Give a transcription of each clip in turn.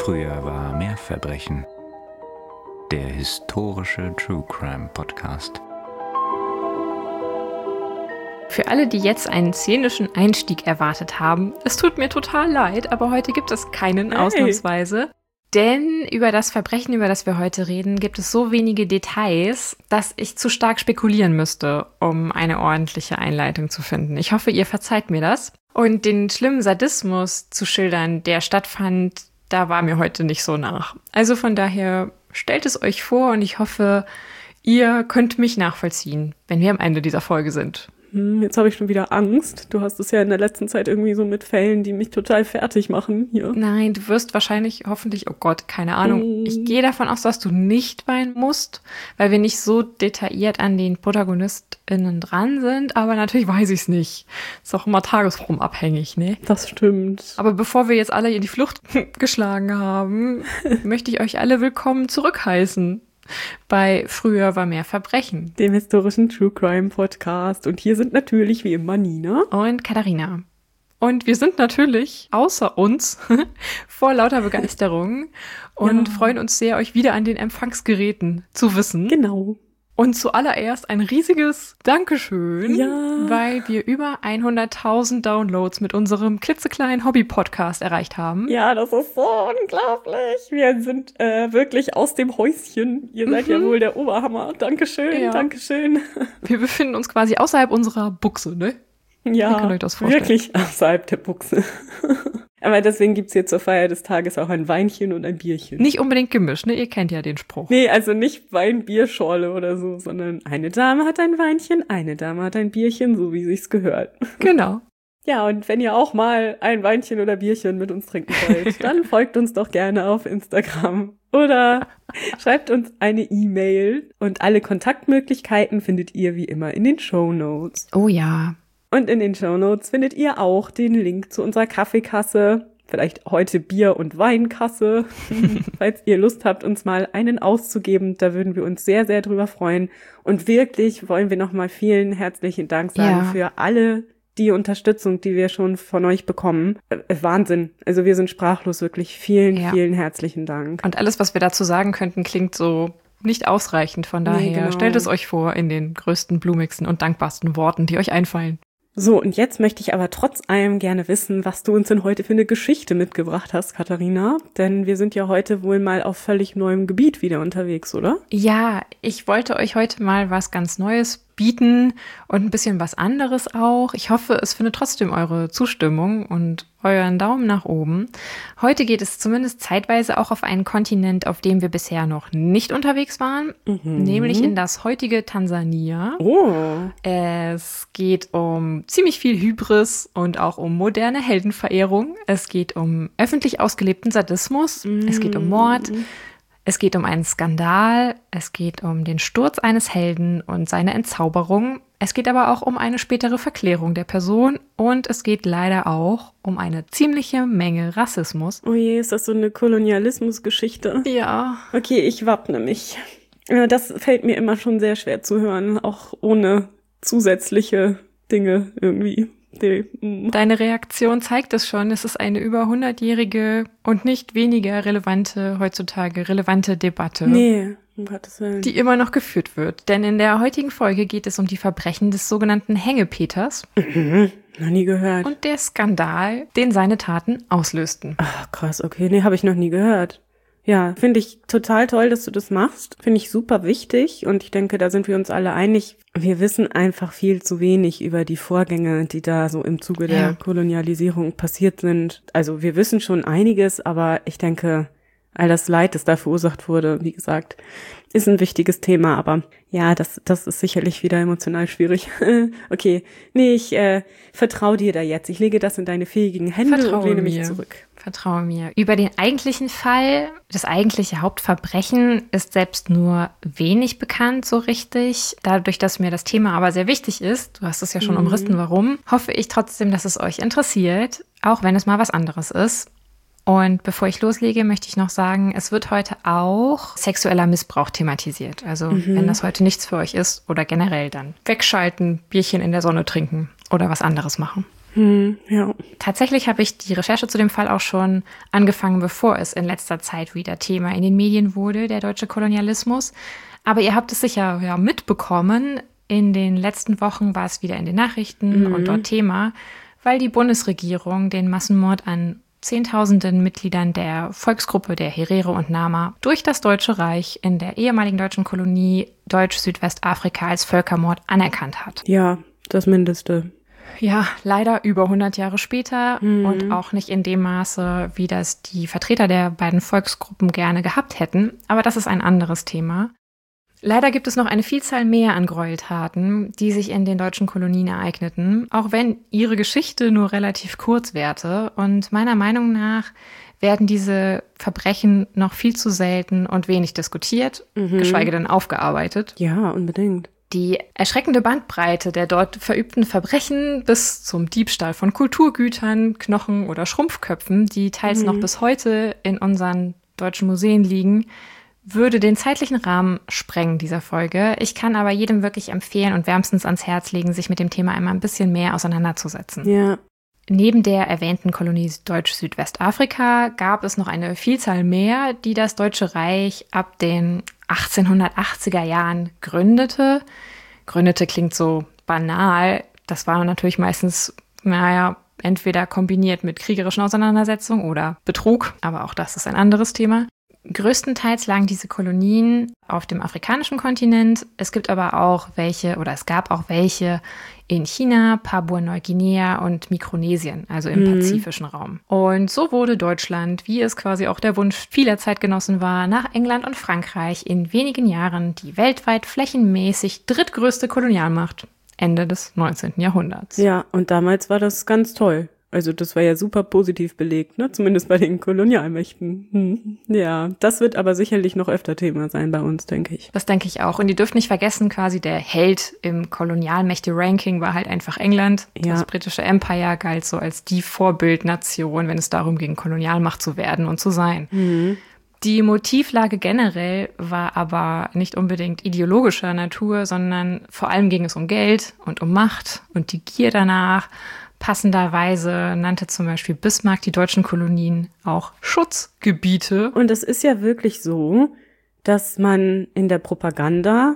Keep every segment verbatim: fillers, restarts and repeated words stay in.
Früher war mehr Verbrechen. Der historische True Crime Podcast. Für alle, die jetzt einen szenischen Einstieg erwartet haben, es tut mir total leid, aber heute gibt es keinen Hey. ausnahmsweise. Denn über das Verbrechen, über das wir heute reden, gibt es so wenige Details, dass ich zu stark spekulieren müsste, um eine ordentliche Einleitung zu finden. Ich hoffe, ihr verzeiht mir das. Und den schlimmen Sadismus zu schildern, der stattfand, da war mir heute nicht so nach. Also von daher stellt es euch vor und ich hoffe, ihr könnt mich nachvollziehen, wenn wir am Ende dieser Folge sind. Hm, jetzt habe ich schon wieder Angst. Du hast es ja in der letzten Zeit irgendwie so mit Fällen, die mich total fertig machen hier. Nein, du wirst wahrscheinlich, hoffentlich, oh Gott, keine Ahnung. Mm. Ich gehe davon aus, dass du nicht weinen musst, weil wir nicht so detailliert an den ProtagonistInnen dran sind. Aber natürlich weiß ich es nicht. Ist auch immer tagesformabhängig, ne? Das stimmt. Aber bevor wir jetzt alle in die Flucht geschlagen haben, möchte ich euch alle willkommen zurückheißen bei Früher war mehr Verbrechen. Dem historischen True Crime Podcast. Und hier sind natürlich wie immer Nina. Und Katharina. Und wir sind natürlich außer uns vor lauter Begeisterung und Ja. freuen uns sehr, euch wieder an den Empfangsgeräten zu wissen. Genau. Und zuallererst ein riesiges Dankeschön, Ja. weil wir über hunderttausend Downloads mit unserem klitzekleinen Hobby-Podcast erreicht haben. Ja, das ist so unglaublich. Wir sind äh, wirklich aus dem Häuschen. Ihr seid Mhm. ja wohl der Oberhammer. Dankeschön, Ja. Dankeschön. Wir befinden uns quasi außerhalb unserer Buchse, ne? Ja, Wie könnt ihr euch das vorstellen? wirklich außerhalb der Buchse. Aber deswegen gibt's hier zur Feier des Tages auch ein Weinchen und ein Bierchen. Nicht unbedingt gemischt, ne? Ihr kennt ja den Spruch. Nee, also nicht Wein-Bierschorle oder so, sondern eine Dame hat ein Weinchen, eine Dame hat ein Bierchen, so wie sich's gehört. Genau. Ja, und wenn ihr auch mal ein Weinchen oder Bierchen mit uns trinken wollt, dann folgt uns doch gerne auf Instagram oder schreibt uns eine E-Mail. Und alle Kontaktmöglichkeiten findet ihr wie immer in den Shownotes. Oh ja. Und in den Shownotes findet ihr auch den Link zu unserer Kaffeekasse, vielleicht heute Bier- und Weinkasse, falls ihr Lust habt, uns mal einen auszugeben. Da würden wir uns sehr, sehr drüber freuen. Und wirklich wollen wir nochmal vielen herzlichen Dank sagen Ja. für alle die Unterstützung, die wir schon von euch bekommen. Äh, Wahnsinn. Also wir sind sprachlos, wirklich. Vielen, Ja. vielen herzlichen Dank. Und alles, was wir dazu sagen könnten, klingt so nicht ausreichend. Von daher Nee, genau. stellt es euch vor in den größten, blumigsten und dankbarsten Worten, die euch einfallen. So, und jetzt möchte ich aber trotz allem gerne wissen, was du uns denn heute für eine Geschichte mitgebracht hast, Katharina. Denn wir sind ja heute wohl mal auf völlig neuem Gebiet wieder unterwegs, oder? Ja, ich wollte euch heute mal was ganz Neues bieten und ein bisschen was anderes auch. Ich hoffe, es findet trotzdem eure Zustimmung und euren Daumen nach oben. Heute geht es zumindest zeitweise auch auf einen Kontinent, auf dem wir bisher noch nicht unterwegs waren, Mhm. nämlich in das heutige Tansania. Oh. Es geht um ziemlich viel Hybris und auch um moderne Heldenverehrung. Es geht um öffentlich ausgelebten Sadismus. Es geht um Mord. Es geht um einen Skandal. Es geht um den Sturz eines Helden und seine Entzauberung. Es geht aber auch um eine spätere Verklärung der Person. Und es geht leider auch um eine ziemliche Menge Rassismus. Oh je, ist das so eine Kolonialismusgeschichte? Ja. Okay, ich wappne mich. Ja, das fällt mir immer schon sehr schwer zu hören, auch ohne zusätzliche Dinge irgendwie. Nee. mm. Deine Reaktion zeigt es schon. Es ist eine über hundertjährige und nicht weniger relevante, heutzutage relevante Debatte, Nee, um Gottes Willen. die immer noch geführt wird. Denn in der heutigen Folge geht es um die Verbrechen des sogenannten Hängepeters Mhm, noch nie gehört. und der Skandal, den seine Taten auslösten. Ach, krass, okay, nee, habe ich noch nie gehört. Ja, finde ich total toll, dass du das machst. Finde ich super wichtig und ich denke, da sind wir uns alle einig. Wir wissen einfach viel zu wenig über die Vorgänge, die da so im Zuge der Ja. Kolonialisierung passiert sind. Also wir wissen schon einiges, aber ich denke, all das Leid, das da verursacht wurde, wie gesagt, ist ein wichtiges Thema. Aber ja, das das ist sicherlich wieder emotional schwierig. Okay, nee, ich äh, vertraue dir da jetzt. Ich lege das in deine fähigen Hände Vertraue und lehne mich mir. zurück. Vertraue mir. Über den eigentlichen Fall, das eigentliche Hauptverbrechen, ist selbst nur wenig bekannt so richtig. Dadurch, dass mir das Thema aber sehr wichtig ist, du hast es ja schon Mhm. umrissen, warum, hoffe ich trotzdem, dass es euch interessiert, auch wenn es mal was anderes ist. Und bevor ich loslege, möchte ich noch sagen, es wird heute auch sexueller Missbrauch thematisiert. Also wenn das heute nichts für euch ist oder generell, dann wegschalten, Bierchen in der Sonne trinken oder was anderes machen. Hm, ja. Tatsächlich habe ich die Recherche zu dem Fall auch schon angefangen, bevor es in letzter Zeit wieder Thema in den Medien wurde, der deutsche Kolonialismus. Aber ihr habt es sicher ja mitbekommen, in den letzten Wochen war es wieder in den Nachrichten mhm. und dort Thema, weil die Bundesregierung den Massenmord an Zehntausenden Mitgliedern der Volksgruppe der Herero und Nama durch das Deutsche Reich in der ehemaligen deutschen Kolonie Deutsch-Südwestafrika als Völkermord anerkannt hat. Ja, das Mindeste. Ja, leider über hundert Jahre später mhm. und auch nicht in dem Maße, wie das die Vertreter der beiden Volksgruppen gerne gehabt hätten. Aber das ist ein anderes Thema. Leider gibt es noch eine Vielzahl mehr an Gräueltaten, die sich in den deutschen Kolonien ereigneten, auch wenn ihre Geschichte nur relativ kurz währte. Und meiner Meinung nach werden diese Verbrechen noch viel zu selten und wenig diskutiert, mhm. geschweige denn aufgearbeitet. Ja, unbedingt. Die erschreckende Bandbreite der dort verübten Verbrechen bis zum Diebstahl von Kulturgütern, Knochen oder Schrumpfköpfen, die teils mhm. noch bis heute in unseren deutschen Museen liegen, würde den zeitlichen Rahmen sprengen dieser Folge. Ich kann aber jedem wirklich empfehlen und wärmstens ans Herz legen, sich mit dem Thema einmal ein bisschen mehr auseinanderzusetzen. Ja. Neben der erwähnten Kolonie Deutsch-Südwestafrika gab es noch eine Vielzahl mehr, die das Deutsche Reich ab den achtzehnhundertachtziger Jahren gründete. Gründete klingt so banal. Das war natürlich meistens, naja, entweder kombiniert mit kriegerischen Auseinandersetzungen oder Betrug. Aber auch das ist ein anderes Thema. Größtenteils lagen diese Kolonien auf dem afrikanischen Kontinent. Es gibt aber auch welche, oder es gab auch welche in China, Papua-Neuguinea und Mikronesien, also im mhm. pazifischen Raum. Und so wurde Deutschland, wie es quasi auch der Wunsch vieler Zeitgenossen war, nach England und Frankreich in wenigen Jahren die weltweit flächenmäßig drittgrößte Kolonialmacht Ende des neunzehnten Jahrhunderts. Ja, und damals war das ganz toll. Also das war ja super positiv belegt, ne? Zumindest bei den Kolonialmächten. Hm. Ja, das wird aber sicherlich noch öfter Thema sein bei uns, denke ich. Das denke ich auch. Und ihr dürft nicht vergessen, quasi der Held im Kolonialmächte-Ranking war halt einfach England. Ja. Das britische Empire galt so als die Vorbildnation, wenn es darum ging, Kolonialmacht zu werden und zu sein. Mhm. Die Motivlage generell war aber nicht unbedingt ideologischer Natur, sondern vor allem ging es um Geld und um Macht und die Gier danach. Passenderweise nannte zum Beispiel Bismarck die deutschen Kolonien auch Schutzgebiete. Und es ist ja wirklich so, dass man in der Propaganda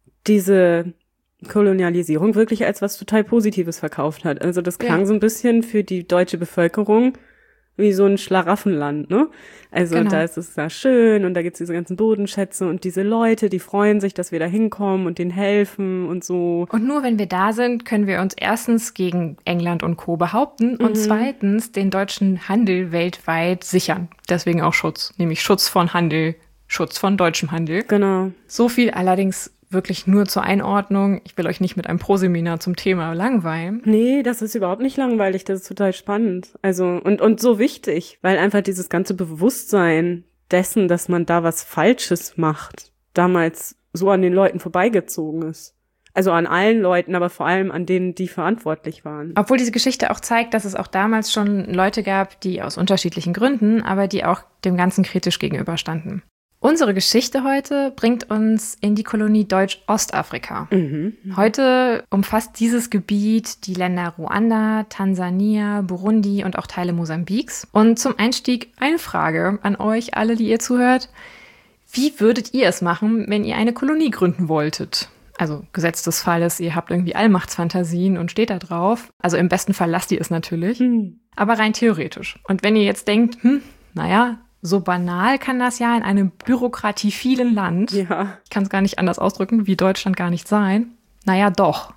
diese Kolonialisierung wirklich als was total Positives verkauft hat. Also das klang ja. so ein bisschen für die deutsche Bevölkerung wie so ein Schlaraffenland, ne? Also genau. Da ist es da schön und da gibt's diese ganzen Bodenschätze und diese Leute, die freuen sich, dass wir da hinkommen und denen helfen und so. Und nur wenn wir da sind, können wir uns erstens gegen England und Co. behaupten und mhm. zweitens den deutschen Handel weltweit sichern. Deswegen auch Schutz, nämlich Schutz von Handel, Schutz von deutschem Handel. Genau. So viel allerdings wirklich nur zur Einordnung. Ich will euch nicht mit einem Proseminar zum Thema langweilen. Nee, das ist überhaupt nicht langweilig. Das ist total spannend. Also, und, und so wichtig, weil einfach dieses ganze Bewusstsein dessen, dass man da was Falsches macht, damals so an den Leuten vorbeigezogen ist. Also an allen Leuten, aber vor allem an denen, die verantwortlich waren. Obwohl diese Geschichte auch zeigt, dass es auch damals schon Leute gab, die aus unterschiedlichen Gründen, aber die auch dem Ganzen kritisch gegenüberstanden. Unsere Geschichte heute bringt uns in die Kolonie Deutsch-Ostafrika. Mhm. Heute umfasst dieses Gebiet die Länder Ruanda, Tansania, Burundi und auch Teile Mosambiks. Und zum Einstieg eine Frage an euch alle, die ihr zuhört. Wie würdet ihr es machen, wenn ihr eine Kolonie gründen wolltet? Also gesetzt des Falles, ihr habt irgendwie Allmachtsfantasien und steht da drauf. Also im besten Fall lasst ihr es natürlich, mhm. aber rein theoretisch. Und wenn ihr jetzt denkt, hm, naja, so banal kann das ja in einem bürokratievielen Land, ja. ich kann es gar nicht anders ausdrücken, wie Deutschland gar nicht sein. Naja, doch.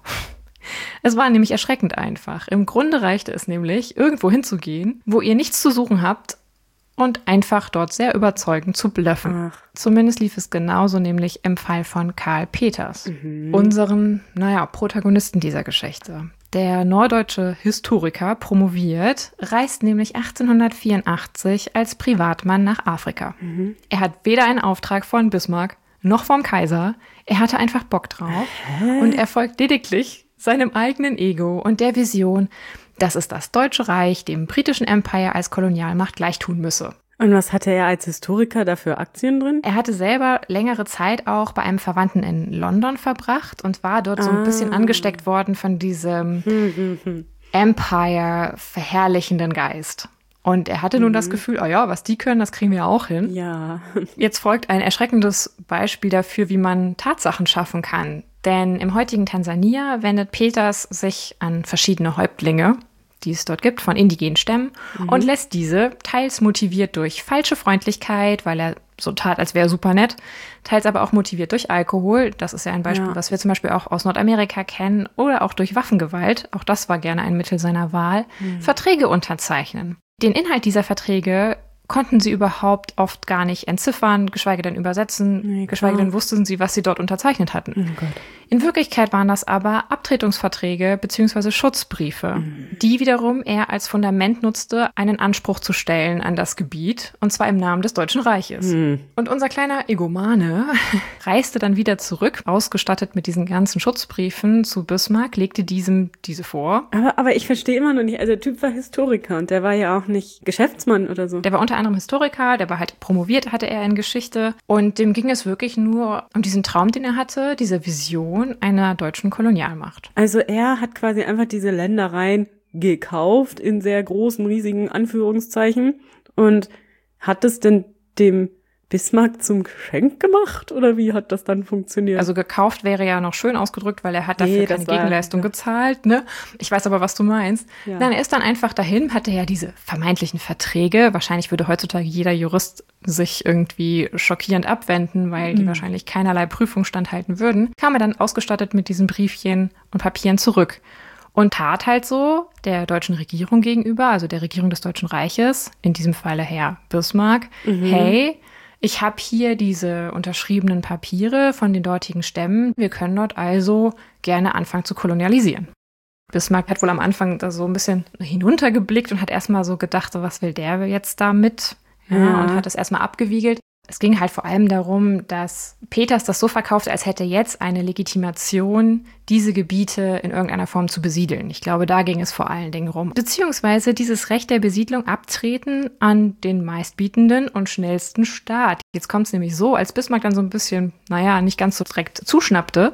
Es war nämlich erschreckend einfach. Im Grunde reichte es nämlich, irgendwo hinzugehen, wo ihr nichts zu suchen habt und einfach dort sehr überzeugend zu bluffen. Ach. Zumindest lief es genauso, nämlich im Fall von Karl Peters, mhm. unseren, naja, Protagonisten dieser Geschichte. Der norddeutsche Historiker promoviert, reist nämlich achtzehnhundertvierundachtzig als Privatmann nach Afrika. Mhm. Er hat weder einen Auftrag von Bismarck noch vom Kaiser. Er hatte einfach Bock drauf. Hä? Und er folgt lediglich seinem eigenen Ego und der Vision, dass es das Deutsche Reich dem britischen Empire als Kolonialmacht gleichtun müsse. Und was hatte er als Historiker da für Aktien drin? Er hatte selber längere Zeit auch bei einem Verwandten in London verbracht und war dort so ein ah. bisschen angesteckt worden von diesem, hm, hm, hm. Empire verherrlichenden Geist. Und er hatte nun mhm. das Gefühl, oh ja, was die können, das kriegen wir auch hin. Ja. Jetzt folgt ein erschreckendes Beispiel dafür, wie man Tatsachen schaffen kann. Denn im heutigen Tansania wendet Peters sich an verschiedene Häuptlinge, die es dort gibt, von indigenen Stämmen, mhm. und lässt diese, teils motiviert durch falsche Freundlichkeit, weil er so tat, als wäre er super nett, teils aber auch motiviert durch Alkohol, das ist ja ein Beispiel, ja. was wir zum Beispiel auch aus Nordamerika kennen, oder auch durch Waffengewalt, auch das war gerne ein Mittel seiner Wahl, mhm. Verträge unterzeichnen. Den Inhalt dieser Verträge konnten sie überhaupt oft gar nicht entziffern, geschweige denn übersetzen, nee, geschweige denn wussten sie, was sie dort unterzeichnet hatten. Oh Gott. In Wirklichkeit waren das aber Abtretungsverträge bzw. Schutzbriefe, mhm. die wiederum er als Fundament nutzte, einen Anspruch zu stellen an das Gebiet, und zwar im Namen des Deutschen Reiches. Mhm. Und unser kleiner Egomane reiste dann wieder zurück, ausgestattet mit diesen ganzen Schutzbriefen zu Bismarck, legte diesem diese vor. Aber, aber ich verstehe immer noch nicht, also der Typ war Historiker und der war ja auch nicht Geschäftsmann oder so. Der war unter anderem Historiker, der war halt promoviert, hatte er in Geschichte, und dem ging es wirklich nur um diesen Traum, den er hatte, diese Vision einer deutschen Kolonialmacht. Also er hat quasi einfach diese Ländereien gekauft, in sehr großen, riesigen Anführungszeichen, und hat es denn dem Bismarck zum Geschenk gemacht, oder wie hat das dann funktioniert? Also gekauft wäre ja noch schön ausgedrückt, weil er hat dafür nee, keine war, Gegenleistung ja. gezahlt, ne? Ich weiß aber, was du meinst. Ja. Nein, er ist dann einfach dahin, hatte ja diese vermeintlichen Verträge. Wahrscheinlich würde heutzutage jeder Jurist sich irgendwie schockierend abwenden, weil mhm. die wahrscheinlich keinerlei Prüfung standhalten würden. Kam er dann ausgestattet mit diesen Briefchen und Papieren zurück. Und tat halt so der deutschen Regierung gegenüber, also der Regierung des Deutschen Reiches, in diesem Falle Herr Bismarck, mhm. hey, ich habe hier diese unterschriebenen Papiere von den dortigen Stämmen. Wir können dort also gerne anfangen zu kolonialisieren. Bismarck hat wohl am Anfang da so ein bisschen hinuntergeblickt und hat erstmal so gedacht, so, was will der jetzt damit? Ja, ja. Und hat das erstmal abgewiegelt. Es ging halt vor allem darum, dass Peters das so verkaufte, als hätte jetzt eine Legitimation, diese Gebiete in irgendeiner Form zu besiedeln. Ich glaube, da ging es vor allen Dingen rum. Beziehungsweise dieses Recht der Besiedlung abtreten an den meistbietenden und schnellsten Staat. Jetzt kommt es nämlich so, als Bismarck dann so ein bisschen, naja, nicht ganz so direkt zuschnappte,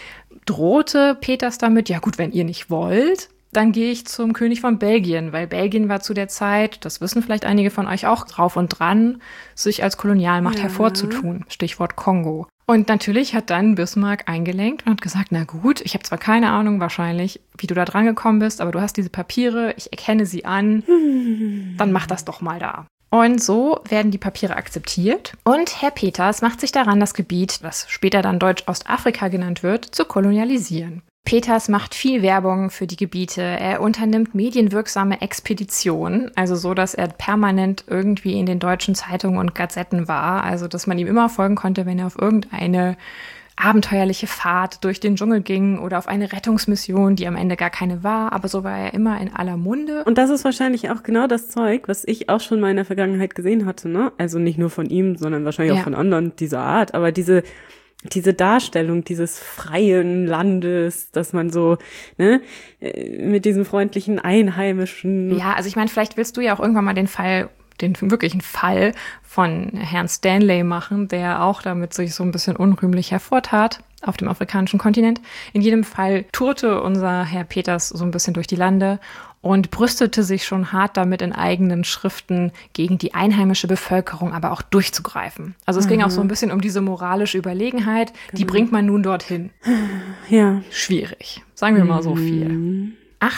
drohte Peters damit, ja gut, wenn ihr nicht wollt, dann gehe ich zum König von Belgien, weil Belgien war zu der Zeit, das wissen vielleicht einige von euch auch, drauf und dran, sich als Kolonialmacht ja. hervorzutun. Stichwort Kongo. Und natürlich hat dann Bismarck eingelenkt und hat gesagt, na gut, ich habe zwar keine Ahnung wahrscheinlich, wie du da dran gekommen bist, aber du hast diese Papiere, ich erkenne sie an, dann mach das doch mal da. Und so werden die Papiere akzeptiert und Herr Peters macht sich daran, das Gebiet, das später dann Deutsch-Ostafrika genannt wird, zu kolonialisieren. Peters macht viel Werbung für die Gebiete. Er unternimmt medienwirksame Expeditionen, also so, dass er permanent irgendwie in den deutschen Zeitungen und Gazetten war, also dass man ihm immer folgen konnte, wenn er auf irgendeine abenteuerliche Fahrt durch den Dschungel ging oder auf eine Rettungsmission, die am Ende gar keine war, aber so war er immer in aller Munde. Und das ist wahrscheinlich auch genau das Zeug, was ich auch schon mal in der Vergangenheit gesehen hatte, ne? Also nicht nur von ihm, sondern wahrscheinlich ja. auch von anderen dieser Art, aber diese diese Darstellung dieses freien Landes, dass man so, ne, mit diesen freundlichen Einheimischen. Ja, also ich meine, vielleicht willst du ja auch irgendwann mal den Fall, den wirklichen Fall von Herrn Stanley machen, der auch damit sich so ein bisschen unrühmlich hervortat auf dem afrikanischen Kontinent. In jedem Fall tourte unser Herr Peters so ein bisschen durch die Lande und brüstete sich schon hart damit, in eigenen Schriften gegen die einheimische Bevölkerung aber auch durchzugreifen. Also es mhm. ging auch so ein bisschen um diese moralische Überlegenheit, genau. Die bringt man nun dorthin. Ja. Schwierig, sagen wir mal so viel.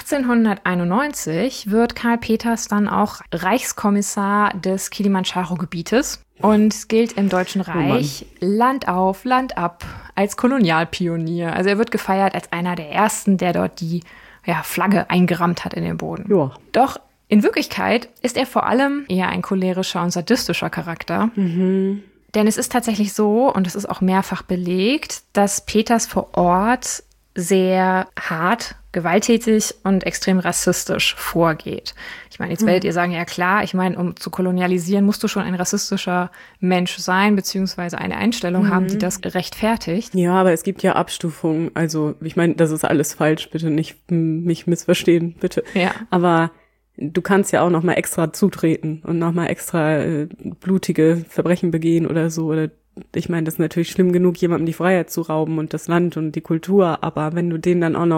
achtzehnhunderteinundneunzig wird Karl Peters dann auch Reichskommissar des Kilimandscharo-Gebietes und gilt im Deutschen Reich oh Land auf, Land ab als Kolonialpionier. Also er wird gefeiert als einer der Ersten, der dort die ja, Flagge eingerammt hat in den Boden. Ja. Doch in Wirklichkeit ist er vor allem eher ein cholerischer und sadistischer Charakter. Mhm. Denn es ist tatsächlich so, und es ist auch mehrfach belegt, dass Peters vor Ort sehr hart, gewalttätig und extrem rassistisch vorgeht. Ich meine, jetzt werdet ihr sagen, ja klar, ich meine, um zu kolonialisieren, musst du schon ein rassistischer Mensch sein, beziehungsweise eine Einstellung mhm. haben, die das rechtfertigt. Ja, aber es gibt ja Abstufungen. Also, ich meine, das ist alles falsch, bitte nicht m- mich missverstehen, bitte. Ja. Aber du kannst ja auch noch mal extra zutreten und noch mal extra äh, blutige Verbrechen begehen oder so, oder ich meine, das ist natürlich schlimm genug, jemandem die Freiheit zu rauben und das Land und die Kultur, aber wenn du den dann auch noch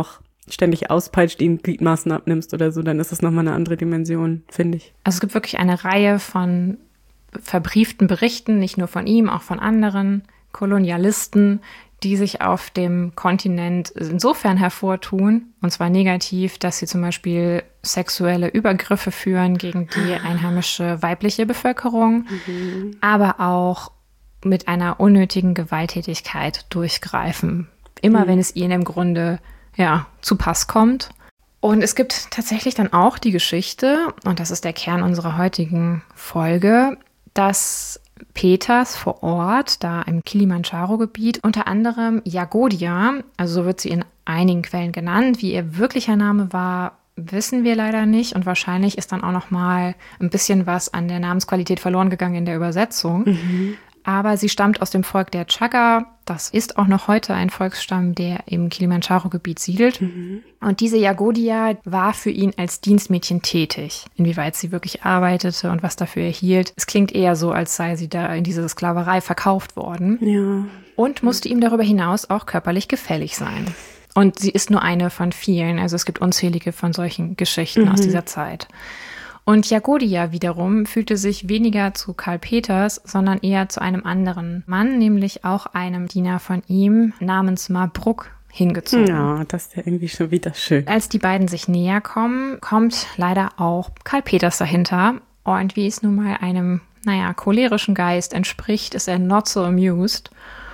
ständig auspeitscht, ihm Gliedmaßen abnimmst oder so, dann ist das nochmal eine andere Dimension, finde ich. Also es gibt wirklich eine Reihe von verbrieften Berichten, nicht nur von ihm, auch von anderen Kolonialisten, die sich auf dem Kontinent insofern hervortun, und zwar negativ, dass sie zum Beispiel sexuelle Übergriffe führen gegen die einheimische weibliche Bevölkerung, mhm. aber auch mit einer unnötigen Gewalttätigkeit durchgreifen. Immer mhm. wenn es ihnen im Grunde ja, zu Pass kommt. Und es gibt tatsächlich dann auch die Geschichte, und das ist der Kern unserer heutigen Folge, dass Peters vor Ort, da im Kilimandscharo-Gebiet, unter anderem Yagodia, also so wird sie in einigen Quellen genannt, wie ihr wirklicher Name war, wissen wir leider nicht. Und wahrscheinlich ist dann auch noch mal ein bisschen was an der Namensqualität verloren gegangen in der Übersetzung. Mhm. Aber sie stammt aus dem Volk der Chaga. Das ist auch noch heute ein Volksstamm, der im Kilimandscharo-Gebiet siedelt. Mhm. Und diese Yagodia war für ihn als Dienstmädchen tätig. Inwieweit sie wirklich arbeitete und was dafür erhielt. Es klingt eher so, als sei sie da in diese Sklaverei verkauft worden. Ja. Und musste ihm darüber hinaus auch körperlich gefällig sein. Und sie ist nur eine von vielen. Also es gibt unzählige von solchen Geschichten mhm. aus dieser Zeit. Und Yagodia wiederum fühlte sich weniger zu Karl Peters, sondern eher zu einem anderen Mann, nämlich auch einem Diener von ihm namens Mabruk hingezogen. Ja, das ist ja irgendwie schon wieder schön. Als die beiden sich näher kommen, kommt leider auch Karl Peters dahinter. Und wie es nun mal einem, naja, cholerischen Geist entspricht, ist er not so amused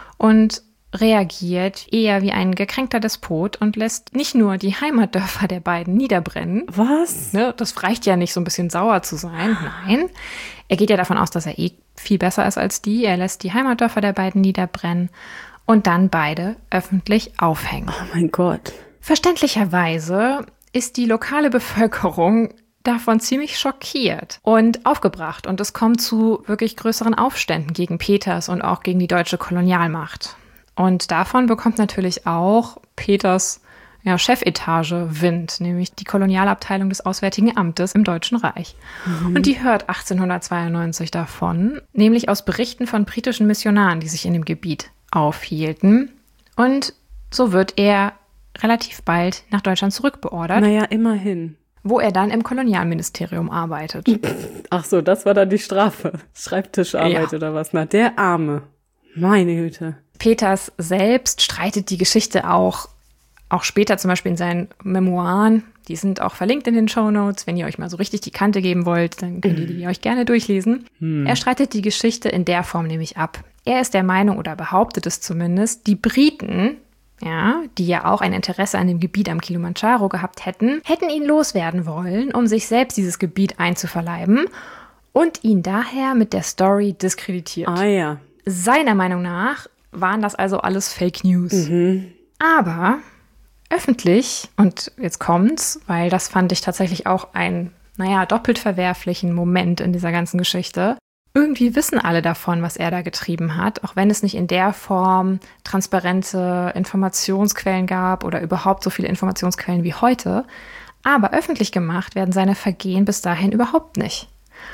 und reagiert eher wie ein gekränkter Despot und lässt nicht nur die Heimatdörfer der beiden niederbrennen. Was? Ne, das reicht ja nicht, so ein bisschen sauer zu sein. Nein, er geht ja davon aus, dass er eh viel besser ist als die. Er lässt die Heimatdörfer der beiden niederbrennen und dann beide öffentlich aufhängen. Oh mein Gott. Verständlicherweise ist die lokale Bevölkerung davon ziemlich schockiert und aufgebracht. Und es kommt zu wirklich größeren Aufständen gegen Peters und auch gegen die deutsche Kolonialmacht. Und davon bekommt natürlich auch Peters ja, Chefetage Wind, nämlich die Kolonialabteilung des Auswärtigen Amtes im Deutschen Reich. Mhm. Und die hört achtzehnhundertzweiundneunzig davon, nämlich aus Berichten von britischen Missionaren, die sich in dem Gebiet aufhielten. Und so wird er relativ bald nach Deutschland zurückbeordert. Naja, immerhin. Wo er dann im Kolonialministerium arbeitet. Ach so, das war dann die Strafe. Schreibtischarbeit ja. oder was? Na, der Arme. Meine Güte. Peters selbst streitet die Geschichte auch, auch später zum Beispiel in seinen Memoiren. Die sind auch verlinkt in den Shownotes. Wenn ihr euch mal so richtig die Kante geben wollt, dann könnt ihr die euch gerne durchlesen. Hm. Er streitet die Geschichte in der Form nämlich ab. Er ist der Meinung, oder behauptet es zumindest, die Briten, ja, die ja auch ein Interesse an dem Gebiet am Kilimandscharo gehabt hätten, hätten ihn loswerden wollen, um sich selbst dieses Gebiet einzuverleiben und ihn daher mit der Story diskreditiert. Ah ja. Seiner Meinung nach waren das also alles Fake News. Mhm. Aber öffentlich, und jetzt kommt's, weil das fand ich tatsächlich auch einen, naja, doppelt verwerflichen Moment in dieser ganzen Geschichte. Irgendwie wissen alle davon, was er da getrieben hat, auch wenn es nicht in der Form transparente Informationsquellen gab oder überhaupt so viele Informationsquellen wie heute. Aber öffentlich gemacht werden seine Vergehen bis dahin überhaupt nicht.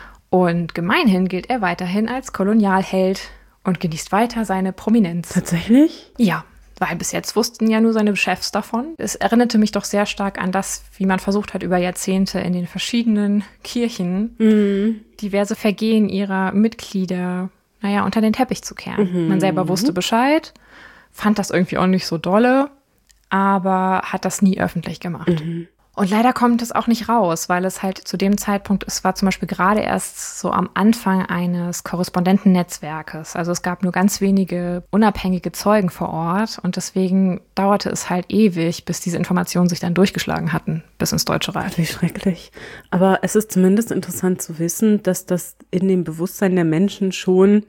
Und gemeinhin gilt er weiterhin als Kolonialheld und genießt weiter seine Prominenz. Tatsächlich? Ja, weil bis jetzt wussten ja nur seine Chefs davon. Es erinnerte mich doch sehr stark an das, wie man versucht hat, über Jahrzehnte in den verschiedenen Kirchen mhm. diverse Vergehen ihrer Mitglieder, naja, unter den Teppich zu kehren. Mhm. Man selber wusste Bescheid, fand das irgendwie auch nicht so dolle, aber hat das nie öffentlich gemacht. Mhm. Und leider kommt es auch nicht raus, weil es halt zu dem Zeitpunkt, es war zum Beispiel gerade erst so am Anfang eines Korrespondentennetzwerkes. Also es gab nur ganz wenige unabhängige Zeugen vor Ort und deswegen dauerte es halt ewig, bis diese Informationen sich dann durchgeschlagen hatten, bis ins Deutsche Reich. Wie schrecklich. Aber es ist zumindest interessant zu wissen, dass das in dem Bewusstsein der Menschen schon,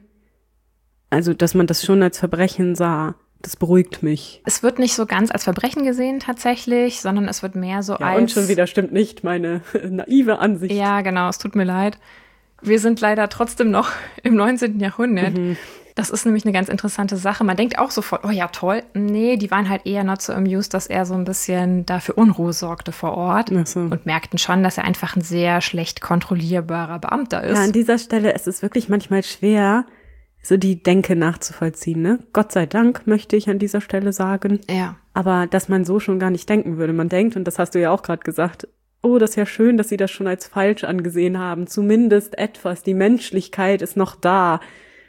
also dass man das schon als Verbrechen sah. Das beruhigt mich. Es wird nicht so ganz als Verbrechen gesehen tatsächlich, sondern es wird mehr so ja, als... Und schon wieder stimmt nicht meine naive Ansicht. Ja, genau, es tut mir leid. Wir sind leider trotzdem noch im neunzehnten Jahrhundert. Mhm. Das ist nämlich eine ganz interessante Sache. Man denkt auch sofort, oh ja, toll. Nee, die waren halt eher not so amused, dass er so ein bisschen dafür Unruhe sorgte vor Ort. Ach so. Und merkten schon, dass er einfach ein sehr schlecht kontrollierbarer Beamter ist. Ja, an dieser Stelle ist es wirklich manchmal schwer, so die Denke nachzuvollziehen, ne? Gott sei Dank, möchte ich an dieser Stelle sagen. Ja. Aber dass man so schon gar nicht denken würde. Man denkt, und das hast du ja auch gerade gesagt, oh, das ist ja schön, dass sie das schon als falsch angesehen haben. Zumindest etwas, die Menschlichkeit ist noch da.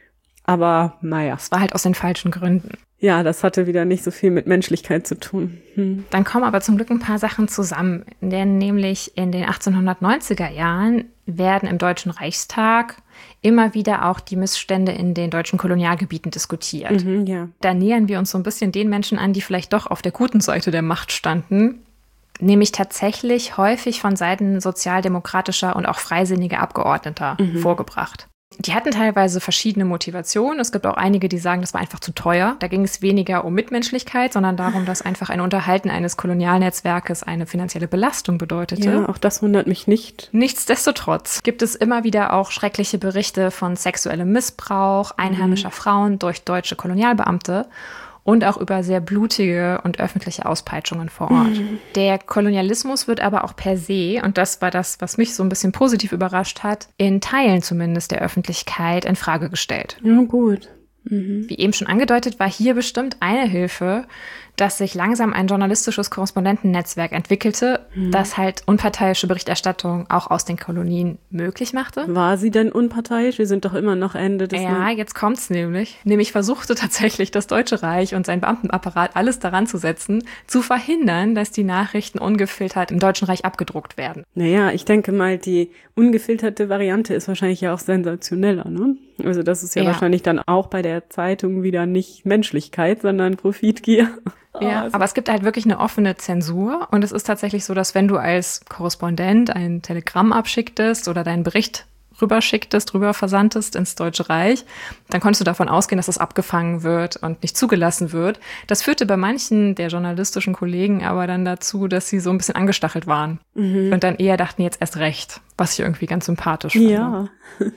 Aber naja. Es war halt aus den falschen Gründen. Ja, das hatte wieder nicht so viel mit Menschlichkeit zu tun. Hm. Dann kommen aber zum Glück ein paar Sachen zusammen. Denn nämlich in den achtzehnhundertneunziger Jahren werden im Deutschen Reichstag immer wieder auch die Missstände in den deutschen Kolonialgebieten diskutiert. Mhm, ja. Da nähern wir uns so ein bisschen den Menschen an, die vielleicht doch auf der guten Seite der Macht standen. Nämlich tatsächlich häufig von Seiten sozialdemokratischer und auch freisinniger Abgeordneter mhm. vorgebracht. Die hatten teilweise verschiedene Motivationen. Es gibt auch einige, die sagen, das war einfach zu teuer. Da ging es weniger um Mitmenschlichkeit, sondern darum, dass einfach ein Unterhalten eines Kolonialnetzwerkes eine finanzielle Belastung bedeutete. Ja, auch das wundert mich nicht. Nichtsdestotrotz gibt es immer wieder auch schreckliche Berichte von sexuellem Missbrauch einheimischer mhm. Frauen durch deutsche Kolonialbeamte. Und auch über sehr blutige und öffentliche Auspeitschungen vor Ort. Mhm. Der Kolonialismus wird aber auch per se, und das war das, was mich so ein bisschen positiv überrascht hat, in Teilen zumindest der Öffentlichkeit in Frage gestellt. Ja, gut. Mhm. Wie eben schon angedeutet, war hier bestimmt eine Hilfe, dass sich langsam ein journalistisches Korrespondentennetzwerk entwickelte, mhm. das halt unparteiische Berichterstattung auch aus den Kolonien möglich machte. War sie denn unparteiisch? Wir sind doch immer noch Ende des... Ja, jetzt kommt's nämlich. Nämlich versuchte tatsächlich das Deutsche Reich und sein Beamtenapparat alles daran zu setzen, zu verhindern, dass die Nachrichten ungefiltert im Deutschen Reich abgedruckt werden. Naja, ich denke mal, die ungefilterte Variante ist wahrscheinlich ja auch sensationeller, ne? Also das ist ja, ja wahrscheinlich dann auch bei der Zeitung wieder nicht Menschlichkeit, sondern Profitgier. Ja, aber es gibt halt wirklich eine offene Zensur und es ist tatsächlich so, dass wenn du als Korrespondent ein Telegramm abschicktest oder deinen Bericht rüberschicktest, rüber versandtest ins Deutsche Reich, dann konntest du davon ausgehen, dass das abgefangen wird und nicht zugelassen wird. Das führte bei manchen der journalistischen Kollegen aber dann dazu, dass sie so ein bisschen angestachelt waren mhm. und dann eher dachten, jetzt erst recht, was ich irgendwie ganz sympathisch finde. Ja.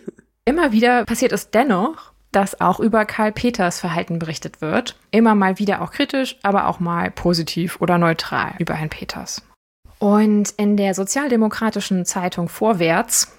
Immer wieder passiert es dennoch, dass auch über Karl Peters Verhalten berichtet wird. Immer mal wieder auch kritisch, aber auch mal positiv oder neutral über Herrn Peters. Und in der sozialdemokratischen Zeitung Vorwärts,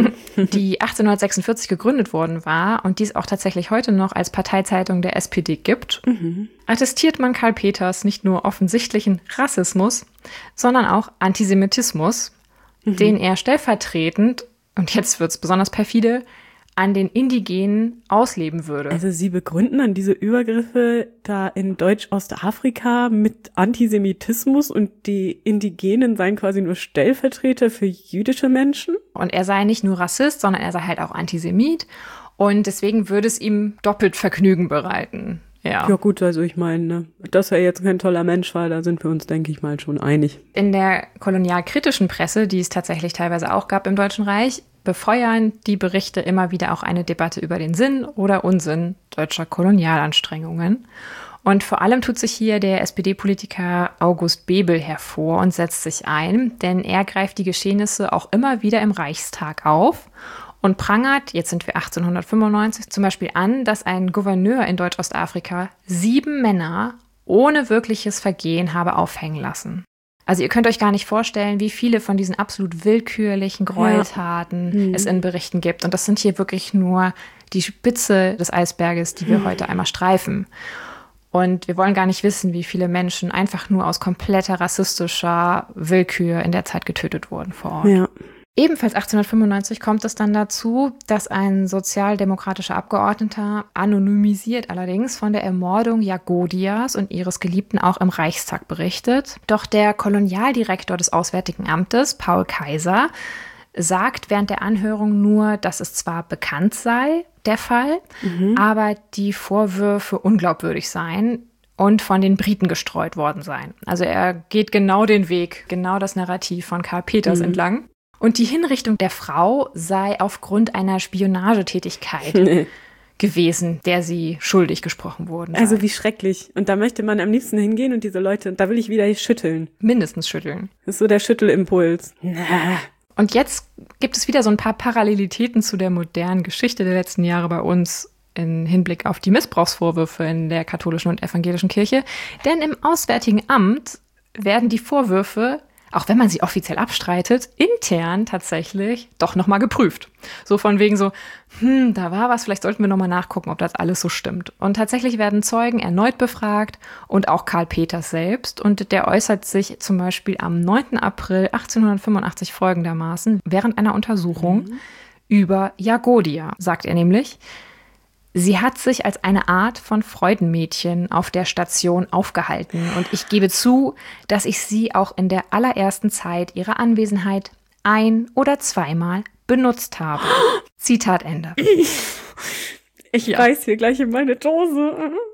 die achtzehnhundertsechsundvierzig gegründet worden war und die es auch tatsächlich heute noch als Parteizeitung der S P D gibt, mhm. attestiert man Karl Peters nicht nur offensichtlichen Rassismus, sondern auch Antisemitismus, mhm. den er stellvertretend, und jetzt wird's besonders perfide, an den Indigenen ausleben würde. Also Sie begründen dann diese Übergriffe da in Deutsch-Ostafrika mit Antisemitismus und die Indigenen seien quasi nur Stellvertreter für jüdische Menschen? Und er sei nicht nur Rassist, sondern er sei halt auch Antisemit und deswegen würde es ihm doppelt Vergnügen bereiten. Ja. Ja gut, also ich meine, ne, dass er jetzt kein toller Mensch war, da sind wir uns, denke ich mal, schon einig. In der kolonialkritischen Presse, die es tatsächlich teilweise auch gab im Deutschen Reich, befeuern die Berichte immer wieder auch eine Debatte über den Sinn oder Unsinn deutscher Kolonialanstrengungen. Und vor allem tut sich hier der S P D-Politiker August Bebel hervor und setzt sich ein, denn er greift die Geschehnisse auch immer wieder im Reichstag auf und prangert, jetzt sind wir achtzehnhundertfünfundneunzig, zum Beispiel an, dass ein Gouverneur in Deutsch-Ostafrika sieben Männer ohne wirkliches Vergehen habe aufhängen lassen. Also ihr könnt euch gar nicht vorstellen, wie viele von diesen absolut willkürlichen Gräueltaten ja. mhm. es in Berichten gibt. Und das sind hier wirklich nur die Spitze des Eisberges, die wir mhm. heute einmal streifen. Und wir wollen gar nicht wissen, wie viele Menschen einfach nur aus kompletter rassistischer Willkür in der Zeit getötet wurden vor Ort. Ja. Ebenfalls achtzehnhundertfünfundneunzig kommt es dann dazu, dass ein sozialdemokratischer Abgeordneter, anonymisiert allerdings, von der Ermordung Jagodias und ihres Geliebten auch im Reichstag berichtet. Doch der Kolonialdirektor des Auswärtigen Amtes, Paul Kaiser, sagt während der Anhörung nur, dass es zwar bekannt sei, der Fall, mhm. aber die Vorwürfe unglaubwürdig seien und von den Briten gestreut worden seien. Also er geht genau den Weg, genau das Narrativ von Karl Peters mhm. entlang. Und die Hinrichtung der Frau sei aufgrund einer Spionagetätigkeit nee. gewesen, der sie schuldig gesprochen wurden sei. Also wie schrecklich. Und da möchte man am liebsten hingehen und diese Leute, da will ich wieder schütteln. Mindestens schütteln. Das ist so der Schüttelimpuls. Und jetzt gibt es wieder so ein paar Parallelitäten zu der modernen Geschichte der letzten Jahre bei uns im Hinblick auf die Missbrauchsvorwürfe in der katholischen und evangelischen Kirche. Denn im Auswärtigen Amt werden die Vorwürfe auch wenn man sie offiziell abstreitet, intern tatsächlich doch nochmal geprüft. So von wegen so, hm, da war was, vielleicht sollten wir nochmal nachgucken, ob das alles so stimmt. Und tatsächlich werden Zeugen erneut befragt und auch Karl Peters selbst. Und der äußert sich zum Beispiel am neunten April achtzehnhundertfünfundachtzig folgendermaßen während einer Untersuchung mhm. über Jagodia, sagt er nämlich: Sie hat sich als eine Art von Freudenmädchen auf der Station aufgehalten und ich gebe zu, dass ich sie auch in der allerersten Zeit ihrer Anwesenheit ein- oder zweimal benutzt habe. Zitat Ende. Ich Ja. reiß hier gleich in meine Dose.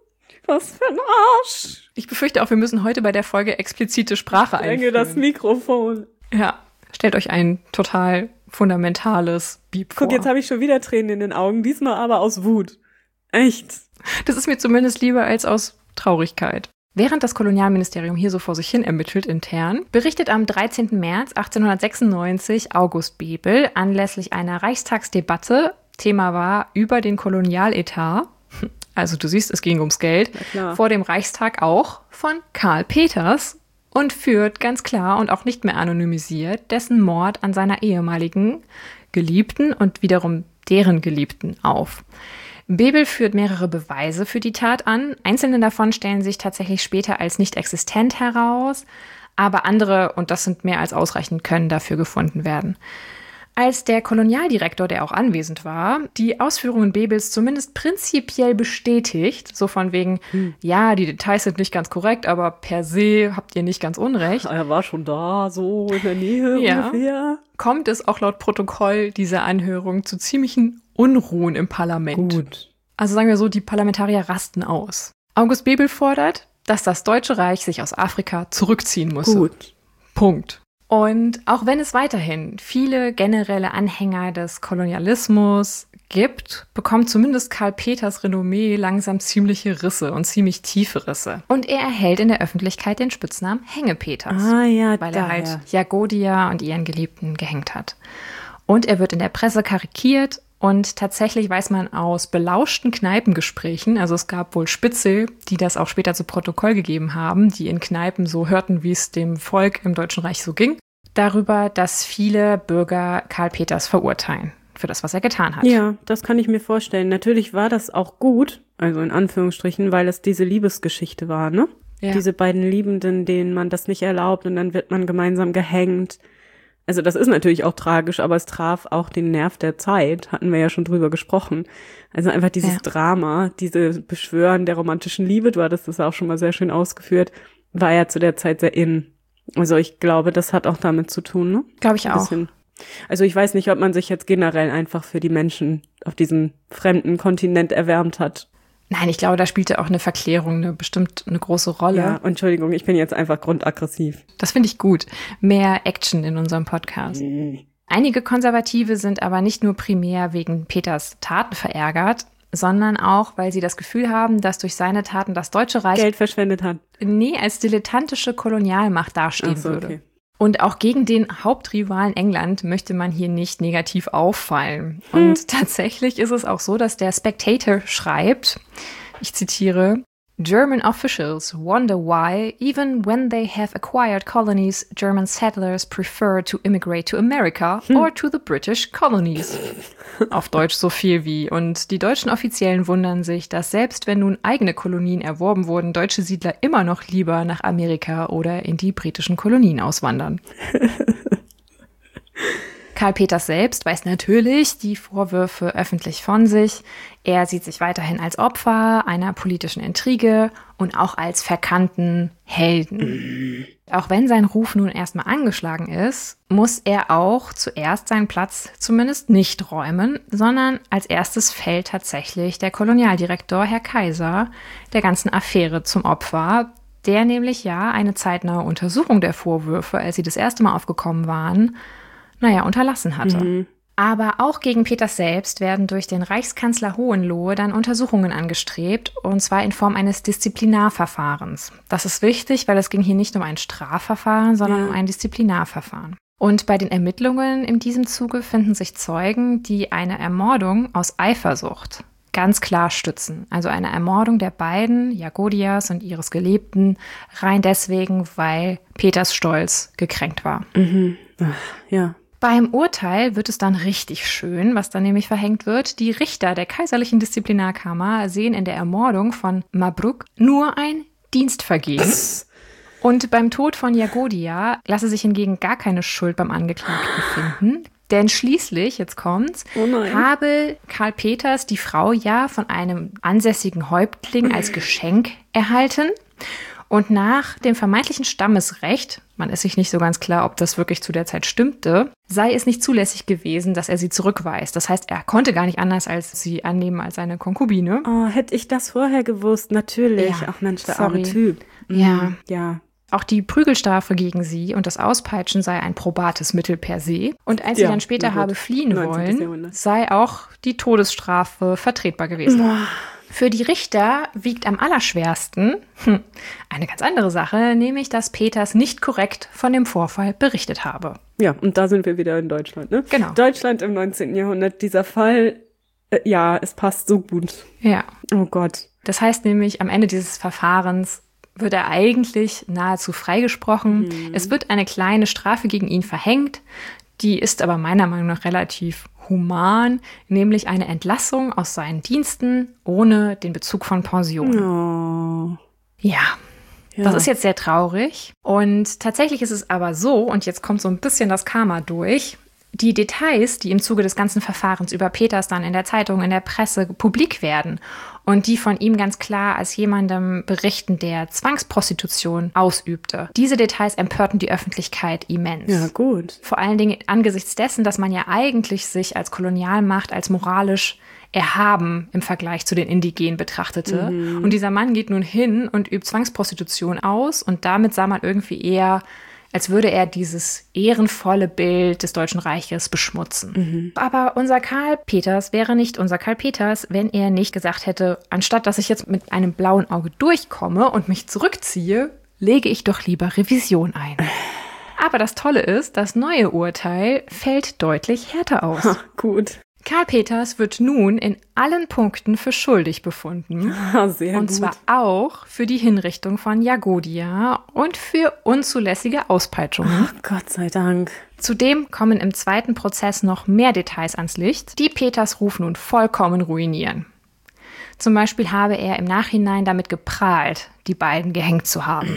Was für ein Arsch. Ich befürchte auch, wir müssen heute bei der Folge explizite Sprache Länge einführen. das Mikrofon. Ja, stellt euch ein total fundamentales Beep vor. Guck, jetzt habe ich schon wieder Tränen in den Augen, diesmal aber aus Wut. Echt. Das ist mir zumindest lieber als aus Traurigkeit. Während das Kolonialministerium hier so vor sich hin ermittelt intern, berichtet am dreizehnten März achtzehnhundertsechsundneunzig August Bebel anlässlich einer Reichstagsdebatte, Thema war über den Kolonialetat, also du siehst, es ging ums Geld, vor dem Reichstag auch von Karl Peters und führt ganz klar und auch nicht mehr anonymisiert dessen Mord an seiner ehemaligen Geliebten und wiederum deren Geliebten auf. Bebel führt mehrere Beweise für die Tat an. Einzelne davon stellen sich tatsächlich später als nicht existent heraus, aber andere, und das sind mehr als ausreichend, können dafür gefunden werden. Als der Kolonialdirektor, der auch anwesend war, die Ausführungen Bebels zumindest prinzipiell bestätigt, so von wegen, hm. ja, die Details sind nicht ganz korrekt, aber per se habt ihr nicht ganz unrecht. Er war schon da, so in der Nähe ja. ungefähr. Kommt es auch laut Protokoll dieser Anhörung zu ziemlichen Unruhen im Parlament. Gut. Also sagen wir so, die Parlamentarier rasten aus. August Bebel fordert, dass das Deutsche Reich sich aus Afrika zurückziehen muss. Gut. Punkt. Und auch wenn es weiterhin viele generelle Anhänger des Kolonialismus gibt, bekommt zumindest Karl Peters Renommee langsam ziemliche Risse und ziemlich tiefe Risse. Und er erhält in der Öffentlichkeit den Spitznamen Hänge-Peters, ah, ja, weil daher. er halt Jagodia und ihren Geliebten gehängt hat. Und er wird in der Presse karikiert und tatsächlich weiß man aus belauschten Kneipengesprächen, also es gab wohl Spitzel, die das auch später zu Protokoll gegeben haben, die in Kneipen so hörten, wie es dem Volk im Deutschen Reich so ging, darüber, dass viele Bürger Karl Peters verurteilen für das, was er getan hat. Ja, das kann ich mir vorstellen. Natürlich war das auch gut, also in Anführungsstrichen, weil es diese Liebesgeschichte war, ne? Ja. Diese beiden Liebenden, denen man das nicht erlaubt und dann wird man gemeinsam gehängt. Also das ist natürlich auch tragisch, aber es traf auch den Nerv der Zeit, hatten wir ja schon drüber gesprochen. Also einfach dieses ja. Drama, diese Beschwören der romantischen Liebe, du hattest das auch schon mal sehr schön ausgeführt, war ja zu der Zeit sehr in. Also ich glaube, das hat auch damit zu tun, ne? Glaube ich auch. Also ich weiß nicht, ob man sich jetzt generell einfach für die Menschen auf diesem fremden Kontinent erwärmt hat. Nein, ich glaube, da spielte auch eine Verklärung eine bestimmt eine große Rolle. Ja, Entschuldigung, ich bin jetzt einfach grundaggressiv. Das finde ich gut. Mehr Action in unserem Podcast. Mhm. Einige Konservative sind aber nicht nur primär wegen Peters Taten verärgert, sondern auch, weil sie das Gefühl haben, dass durch seine Taten das Deutsche Reich Geld verschwendet hat. Nee, als dilettantische Kolonialmacht dastehen Ach so, würde. Okay. Und auch gegen den Hauptrivalen England möchte man hier nicht negativ auffallen. Und hm. tatsächlich ist es auch so, dass der Spectator schreibt, ich zitiere, German officials wonder why, even when they have acquired colonies, German settlers prefer to immigrate to America hm. or to the British colonies. Auf Deutsch so viel wie. Und die deutschen Offiziellen wundern sich, dass selbst wenn nun eigene Kolonien erworben wurden, deutsche Siedler immer noch lieber nach Amerika oder in die britischen Kolonien auswandern. Karl Peters selbst weist natürlich die Vorwürfe öffentlich von sich. Er sieht sich weiterhin als Opfer einer politischen Intrige und auch als verkannten Helden. Auch wenn sein Ruf nun erstmal angeschlagen ist, muss er auch zuerst seinen Platz zumindest nicht räumen, sondern als erstes fällt tatsächlich der Kolonialdirektor, Herr Kaiser, der ganzen Affäre zum Opfer, der nämlich ja eine zeitnahe Untersuchung der Vorwürfe, als sie das erste Mal aufgekommen waren, naja, unterlassen hatte. Mhm. Aber auch gegen Peters selbst werden durch den Reichskanzler Hohenlohe dann Untersuchungen angestrebt, und zwar in Form eines Disziplinarverfahrens. Das ist wichtig, weil es ging hier nicht um ein Strafverfahren, sondern ja. um ein Disziplinarverfahren. Und bei den Ermittlungen in diesem Zuge finden sich Zeugen, die eine Ermordung aus Eifersucht ganz klar stützen. Also eine Ermordung der beiden, Jagodias und ihres Geliebten, rein deswegen, weil Peters Stolz gekränkt war. Mhm. Ach, ja. Beim Urteil wird es dann richtig schön, was dann nämlich verhängt wird. Die Richter der kaiserlichen Disziplinarkammer sehen in der Ermordung von Mabruk nur ein Dienstvergehen. Und beim Tod von Jagodia lasse sich hingegen gar keine Schuld beim Angeklagten finden. Denn schließlich, jetzt kommt's, oh habe Karl Peters die Frau ja von einem ansässigen Häuptling als Geschenk erhalten. Und nach dem vermeintlichen Stammesrecht, man ist sich nicht so ganz klar, ob das wirklich zu der Zeit stimmte, sei es nicht zulässig gewesen, dass er sie zurückweist. Das heißt, er konnte gar nicht anders als sie annehmen als seine Konkubine. Oh, hätte ich das vorher gewusst, natürlich. Ja, Ach Mensch, der sorry. arme Typ. Ja. Ja. Auch die Prügelstrafe gegen sie und das Auspeitschen sei ein probates Mittel per se. Und als Ja, sie dann später na gut. habe fliehen neunzehntes wollen, Jahrhundert. sei auch die Todesstrafe vertretbar gewesen. Oh. Für die Richter wiegt am allerschwersten hm, eine ganz andere Sache, nämlich, dass Peters nicht korrekt von dem Vorfall berichtet habe. Ja, und da sind wir wieder in Deutschland, ne? Genau. Deutschland im neunzehnten Jahrhundert, dieser Fall, äh, ja, es passt so gut. Ja. Oh Gott. Das heißt nämlich, am Ende dieses Verfahrens wird er eigentlich nahezu freigesprochen. Mhm. Es wird eine kleine Strafe gegen ihn verhängt. Die ist aber meiner Meinung nach relativ human, nämlich eine Entlassung aus seinen Diensten ohne den Bezug von Pension. Oh. Ja, Ja. das ist jetzt sehr traurig. Und tatsächlich ist es aber so, und jetzt kommt so ein bisschen das Karma durch, die Details, die im Zuge des ganzen Verfahrens über Peters dann in der Zeitung, in der Presse publik werden und die von ihm ganz klar als jemandem berichten, der Zwangsprostitution ausübte. Diese Details empörten die Öffentlichkeit immens. Ja, gut. Vor allen Dingen angesichts dessen, dass man ja eigentlich sich als Kolonialmacht, als moralisch erhaben im Vergleich zu den Indigenen betrachtete. Mhm. Und dieser Mann geht nun hin und übt Zwangsprostitution aus und damit sah man irgendwie eher, als würde er dieses ehrenvolle Bild des Deutschen Reiches beschmutzen. Mhm. Aber unser Karl Peters wäre nicht unser Karl Peters, wenn er nicht gesagt hätte, anstatt dass ich jetzt mit einem blauen Auge durchkomme und mich zurückziehe, lege ich doch lieber Revision ein. Aber das Tolle ist, das neue Urteil fällt deutlich härter aus. Ha, gut. Karl Peters wird nun in allen Punkten für schuldig befunden. Ah, sehr und gut. zwar auch für die Hinrichtung von Jagodia und für unzulässige Auspeitschungen. Ach, Gott sei Dank. Zudem kommen im zweiten Prozess noch mehr Details ans Licht, die Peters Ruf nun vollkommen ruinieren. Zum Beispiel habe er im Nachhinein damit geprahlt, die beiden gehängt zu haben.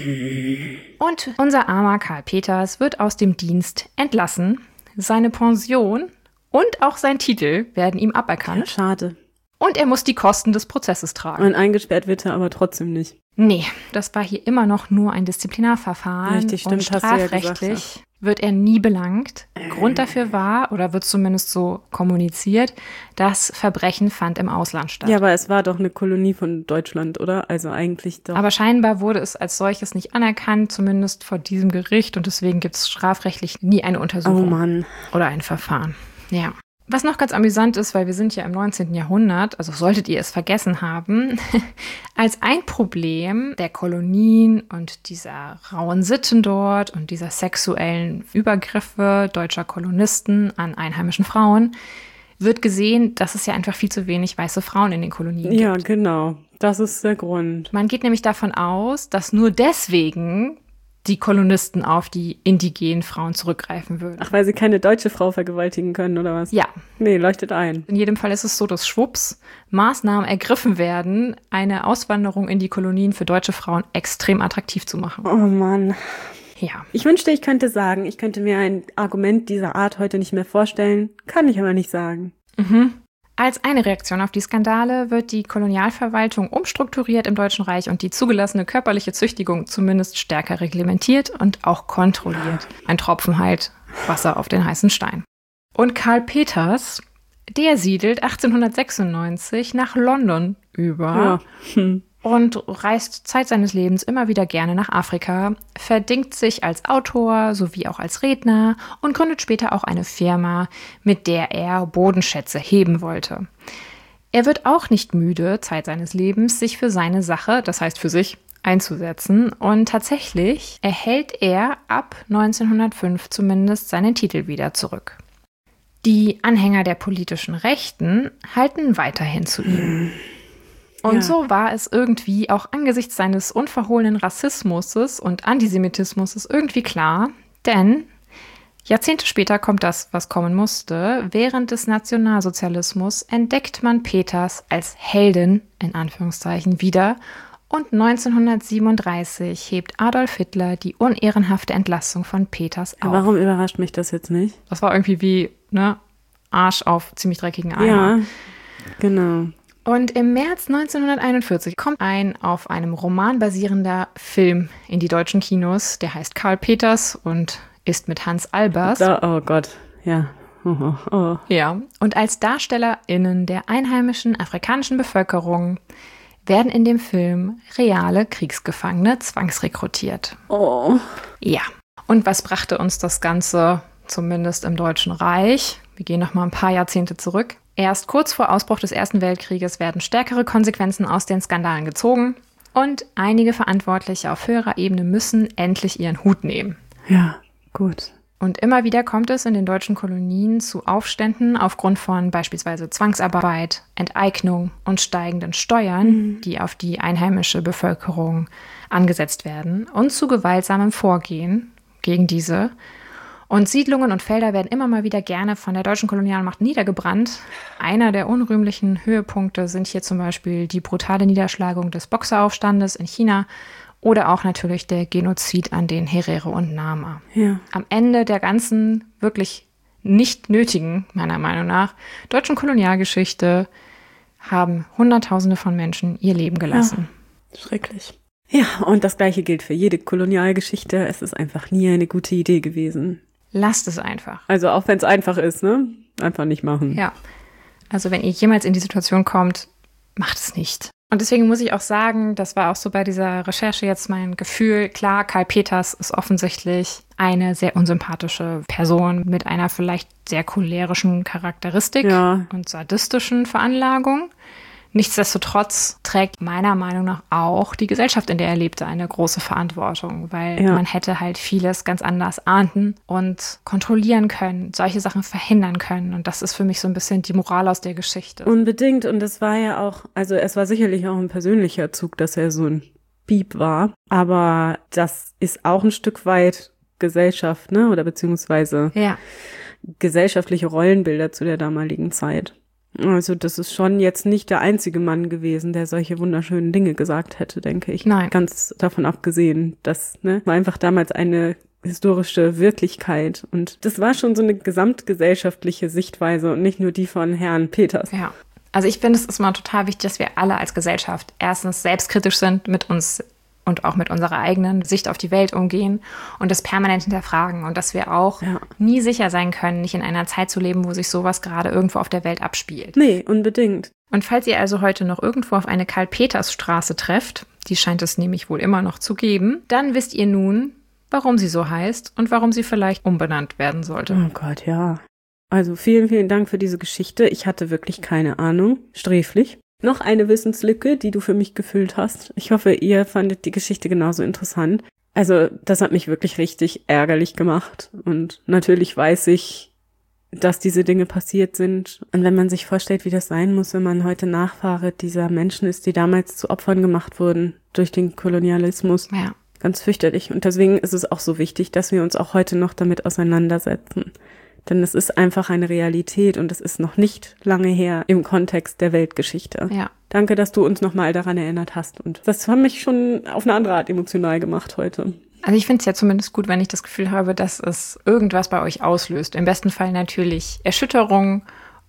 Und unser armer Karl Peters wird aus dem Dienst entlassen. Seine Pension und auch sein Titel werden ihm Ja, aberkannt. schade. Und er muss die Kosten des Prozesses tragen. Und eingesperrt wird er aber trotzdem nicht. Nee, das war hier immer noch nur ein Disziplinarverfahren. Richtig, stimmt, und hast du ja gesagt, strafrechtlich wird er nie belangt. Grund dafür war, oder wird zumindest so kommuniziert, das Verbrechen fand im Ausland statt. Ja, aber es war doch eine Kolonie von Deutschland, oder? Also eigentlich doch. Aber scheinbar wurde es als solches nicht anerkannt, zumindest vor diesem Gericht. Und deswegen gibt es strafrechtlich nie eine Oh Untersuchung Mann. oder ein Verfahren. Ja. Was noch ganz amüsant ist, weil wir sind ja im neunzehnten Jahrhundert, also solltet ihr es vergessen haben, als ein Problem der Kolonien und dieser rauen Sitten dort und dieser sexuellen Übergriffe deutscher Kolonisten an einheimischen Frauen wird gesehen, dass es ja einfach viel zu wenig weiße Frauen in den Kolonien gibt. Ja, genau. Das ist der Grund. Man geht nämlich davon aus, dass nur deswegen die Kolonisten auf die indigenen Frauen zurückgreifen würden. Ach, weil sie keine deutsche Frau vergewaltigen können, oder was? Ja. Nee, leuchtet ein. In jedem Fall ist es so, dass schwupps Maßnahmen ergriffen werden, eine Auswanderung in die Kolonien für deutsche Frauen extrem attraktiv zu machen. Oh Mann. Ja. Ich wünschte, ich könnte sagen, ich könnte mir ein Argument dieser Art heute nicht mehr vorstellen. Kann ich aber nicht sagen. Mhm. Als eine Reaktion auf die Skandale wird die Kolonialverwaltung umstrukturiert im Deutschen Reich und die zugelassene körperliche Züchtigung zumindest stärker reglementiert und auch kontrolliert. Ein Tropfen halt Wasser auf den heißen Stein. Und Karl Peters, der siedelt achtzehnhundertsechsundneunzig nach London über Ja. Hm. und reist Zeit seines Lebens immer wieder gerne nach Afrika, verdingt sich als Autor sowie auch als Redner und gründet später auch eine Firma, mit der er Bodenschätze heben wollte. Er wird auch nicht müde, Zeit seines Lebens, sich für seine Sache, das heißt für sich, einzusetzen. Und tatsächlich erhält er ab neunzehnhundertfünf zumindest seinen Titel wieder zurück. Die Anhänger der politischen Rechten halten weiterhin zu ihm. Und Ja. so war es irgendwie auch angesichts seines unverhohlenen Rassismus und Antisemitismus irgendwie klar, denn Jahrzehnte später kommt das, was kommen musste. Während des Nationalsozialismus entdeckt man Peters als Heldin, in Anführungszeichen, wieder. Und neunzehnhundertsiebenunddreißig hebt Adolf Hitler die unehrenhafte Entlassung von Peters auf. Warum überrascht mich das jetzt nicht? Das war irgendwie wie, ne, Arsch auf ziemlich dreckigen Eimer. Ja, genau. Und im März neunzehnhunderteinundvierzig kommt ein auf einem Roman basierender Film in die deutschen Kinos. Der heißt Karl Peters und ist mit Hans Albers. Da, oh Gott, ja. Oh, oh, oh. Ja, und als DarstellerInnen der einheimischen afrikanischen Bevölkerung werden in dem Film reale Kriegsgefangene zwangsrekrutiert. Oh. Ja, und was brachte uns das Ganze, zumindest im Deutschen Reich? Wir gehen noch mal ein paar Jahrzehnte zurück. Erst kurz vor Ausbruch des Ersten Weltkrieges werden stärkere Konsequenzen aus den Skandalen gezogen und einige Verantwortliche auf höherer Ebene müssen endlich ihren Hut nehmen. Ja, gut. Und immer wieder kommt es in den deutschen Kolonien zu Aufständen aufgrund von beispielsweise Zwangsarbeit, Enteignung und steigenden Steuern, mhm. die auf die einheimische Bevölkerung angesetzt werden, und zu gewaltsamem Vorgehen gegen diese. Und Siedlungen und Felder werden immer mal wieder gerne von der deutschen Kolonialmacht niedergebrannt. Einer der unrühmlichen Höhepunkte sind hier zum Beispiel die brutale Niederschlagung des Boxeraufstandes in China oder auch natürlich der Genozid an den Herero und Nama. Ja. Am Ende der ganzen wirklich nicht nötigen, meiner Meinung nach, deutschen Kolonialgeschichte haben Hunderttausende von Menschen ihr Leben gelassen. Ja, schrecklich. Ja, und das Gleiche gilt für jede Kolonialgeschichte. Es ist einfach nie eine gute Idee gewesen. Lasst es einfach. Also auch wenn es einfach ist, ne? Einfach nicht machen. Ja. Also wenn ihr jemals in die Situation kommt, macht es nicht. Und deswegen muss ich auch sagen, das war auch so bei dieser Recherche jetzt mein Gefühl. Klar, Karl Peters ist offensichtlich eine sehr unsympathische Person mit einer vielleicht sehr cholerischen Charakteristik Ja. und sadistischen Veranlagung. Nichtsdestotrotz trägt meiner Meinung nach auch die Gesellschaft, in der er lebte, eine große Verantwortung, weil Ja. man hätte halt vieles ganz anders ahnden und kontrollieren können, solche Sachen verhindern können. Und das ist für mich so ein bisschen die Moral aus der Geschichte. Unbedingt. Und es war ja auch, also es war sicherlich auch ein persönlicher Zug, dass er so ein Piep war. Aber das ist auch ein Stück weit Gesellschaft, ne? Oder beziehungsweise Ja. gesellschaftliche Rollenbilder zu der damaligen Zeit. Also das ist schon jetzt nicht der einzige Mann gewesen, der solche wunderschönen Dinge gesagt hätte, denke ich. Nein. Ganz davon abgesehen, dass, ne, war einfach damals eine historische Wirklichkeit. Und das war schon so eine gesamtgesellschaftliche Sichtweise und nicht nur die von Herrn Peters. Ja. Also ich finde, es ist mal total wichtig, dass wir alle als Gesellschaft erstens selbstkritisch sind mit uns und auch mit unserer eigenen Sicht auf die Welt umgehen und das permanent hinterfragen und dass wir auch Ja. nie sicher sein können, nicht in einer Zeit zu leben, wo sich sowas gerade irgendwo auf der Welt abspielt. Nee, unbedingt. Und falls ihr also heute noch irgendwo auf eine Karl-Peters-Straße trefft, die scheint es nämlich wohl immer noch zu geben, dann wisst ihr nun, warum sie so heißt und warum sie vielleicht umbenannt werden sollte. Oh Gott, ja. Also vielen, vielen Dank für diese Geschichte. Ich hatte wirklich keine Ahnung. Sträflich. Noch eine Wissenslücke, die du für mich gefüllt hast. Ich hoffe, ihr fandet die Geschichte genauso interessant. Also, das hat mich wirklich richtig ärgerlich gemacht. Und natürlich weiß ich, dass diese Dinge passiert sind. Und wenn man sich vorstellt, wie das sein muss, wenn man heute Nachfahre dieser Menschen ist, die damals zu Opfern gemacht wurden durch den Kolonialismus. Ja. Ganz fürchterlich. Und deswegen ist es auch so wichtig, dass wir uns auch heute noch damit auseinandersetzen. Denn es ist einfach eine Realität und es ist noch nicht lange her im Kontext der Weltgeschichte. Ja. Danke, dass du uns nochmal daran erinnert hast. Und das hat mich schon auf eine andere Art emotional gemacht heute. Also ich finde es ja zumindest gut, wenn ich das Gefühl habe, dass es irgendwas bei euch auslöst. Im besten Fall natürlich Erschütterung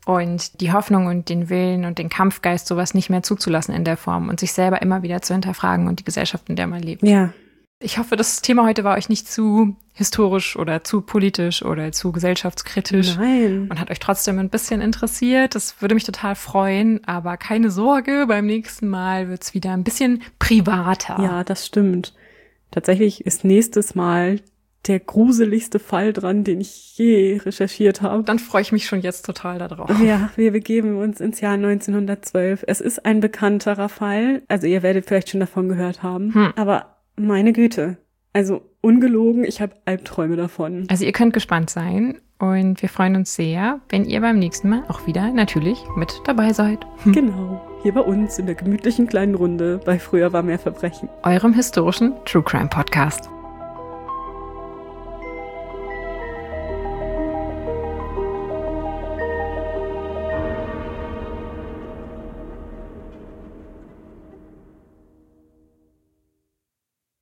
und die Hoffnung und den Willen und den Kampfgeist, sowas nicht mehr zuzulassen in der Form und sich selber immer wieder zu hinterfragen und die Gesellschaft, in der man lebt. Ja. Ich hoffe, das Thema heute war euch nicht zu historisch oder zu politisch oder zu gesellschaftskritisch. Nein. Und hat euch trotzdem ein bisschen interessiert. Das würde mich total freuen. Aber keine Sorge, beim nächsten Mal wird es wieder ein bisschen privater. Ja, das stimmt. Tatsächlich ist nächstes Mal der gruseligste Fall dran, den ich je recherchiert habe. Dann freue ich mich schon jetzt total darauf. Ja, wir begeben uns ins Jahr neunzehnhundertzwölf. Es ist ein bekannterer Fall. Also ihr werdet vielleicht schon davon gehört haben. Hm. Aber meine Güte. Also ungelogen, ich habe Albträume davon. Also ihr könnt gespannt sein. Und wir freuen uns sehr, wenn ihr beim nächsten Mal auch wieder natürlich mit dabei seid. Genau, hier bei uns in der gemütlichen kleinen Runde bei Früher war mehr Verbrechen. Eurem historischen True Crime Podcast.